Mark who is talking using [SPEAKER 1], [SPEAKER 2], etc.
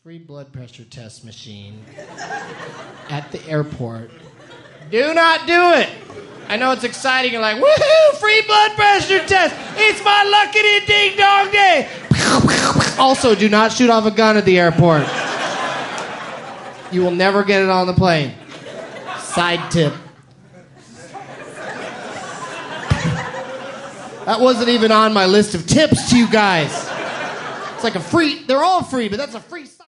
[SPEAKER 1] free blood pressure test machine at the airport. Do not do it. I know it's exciting. You're like, woohoo, free blood pressure test. It's my lucky ding dong day. Also, do not shoot off a gun at the airport. You will never get it on the plane. Side tip. That wasn't even on my list of tips to you guys. It's like a free, they're all free, but that's a free